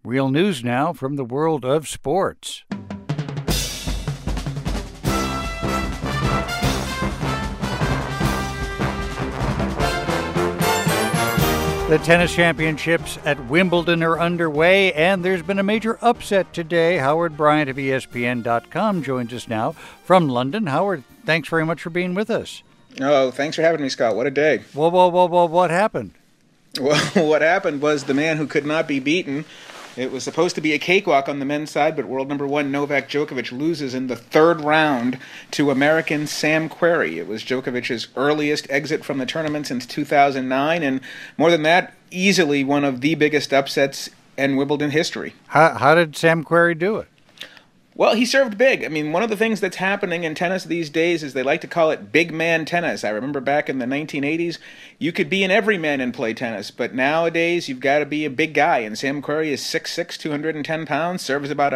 Real news now from the world of sports. The tennis championships at Wimbledon are underway, and there's been a major upset today. Howard Bryant of ESPN.com joins us now from London. Howard, thanks very much for being with us. Oh, thanks for having me, Scott. What a day. Whoa, what happened? Well, what happened was the man who could not be beaten. It was supposed to be a cakewalk on the men's side, but world number one Novak Djokovic loses in the third round to American Sam Querrey. It was Djokovic's earliest exit from the tournament since 2009, and more than that, easily one of the biggest upsets in Wimbledon history. How did Sam Querrey do it? Well, he served big. I mean, one of the things that's happening in tennis these days is they like to call it big man tennis. I remember back in the 1980s, you could be an everyman and play tennis, but nowadays you've got to be a big guy. And Sam Querrey is 6'6", 210 pounds, serves about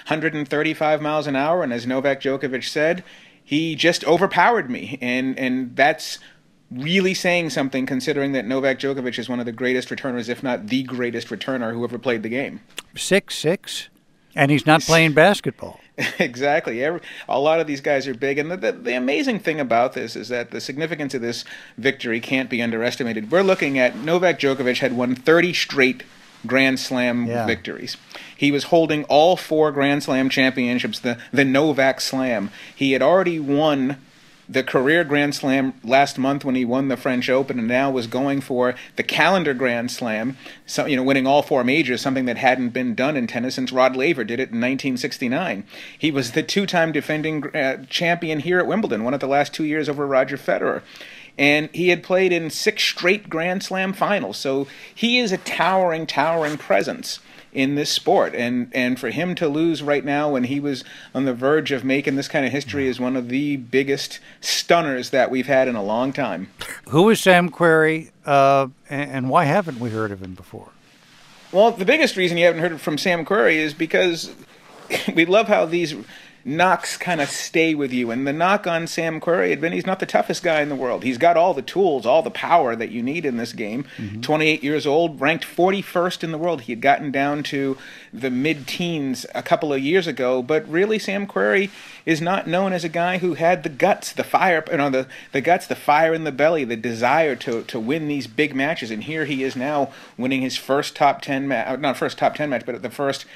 135 miles an hour, and as Novak Djokovic said, he just overpowered me. And that's really saying something, considering that Novak Djokovic is one of the greatest returners, if not the greatest returner who ever played the game. 6'6"? And he's not playing basketball. Exactly. A lot of these guys are big. And the amazing thing about this is that the significance of this victory can't be underestimated. We're looking at Novak Djokovic had won 30 straight Grand Slam victories. He was holding all 4 Grand Slam championships, the Novak Slam. He had already won the career Grand Slam last month when he won the French Open, and now was going for the calendar Grand Slam, so, winning all 4 majors, something that hadn't been done in tennis since Rod Laver did it in 1969. He was the 2-time defending champion here at Wimbledon, won it the last 2 years over Roger Federer. And he had played in 6 straight Grand Slam finals, so he is a towering presence in this sport, and for him to lose right now when he was on the verge of making this kind of history is one of the biggest stunners that we've had in a long time. Who is Sam Querrey, and why haven't we heard of him before? Well, the biggest reason you haven't heard from Sam Querrey is because we love how these knocks kind of stay with you. And the knock on Sam Querrey had been he's not the toughest guy in the world. He's got all the tools, all the power that you need in this game. 28 years old, ranked 41st in the world. He had gotten down to the mid-teens a couple of years ago. But really, Sam Querrey is not known as a guy who had the guts, the fire, the guts, the fire in the belly, the desire to win these big matches. And here he is now winning his first top 10 match, not first top 10 match, but the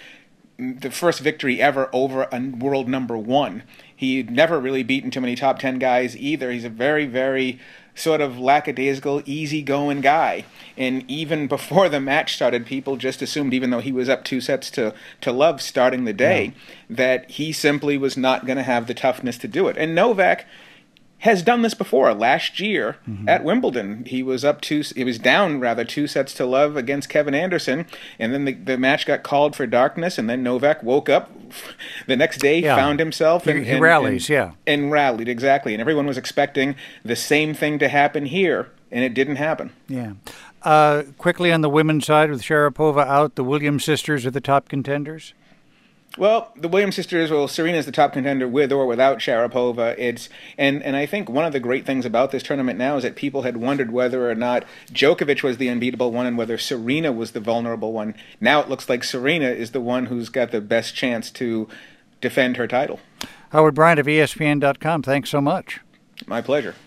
first victory ever over a world number one. He'd never really beaten too many top 10 guys either. He's a very, very sort of lackadaisical, easygoing guy. And even before the match started, people just assumed, even though he was up 2 sets to love starting the day, that he simply was not going to have the toughness to do it. And Novak has done this before. Last year at Wimbledon, he was down 2 sets to love against Kevin Anderson, and then the match got called for darkness, and then Novak woke up the next day, found himself, and he rallies, and rallied, exactly. And everyone was expecting the same thing to happen here, and it didn't happen. Yeah. Quickly on the women's side, with Sharapova out, the Williams sisters are the top contenders? Well, the Williams sisters, Serena's the top contender with or without Sharapova. And I think one of the great things about this tournament now is that people had wondered whether or not Djokovic was the unbeatable one and whether Serena was the vulnerable one. Now it looks like Serena is the one who's got the best chance to defend her title. Howard Bryant of ESPN.com, thanks so much. My pleasure.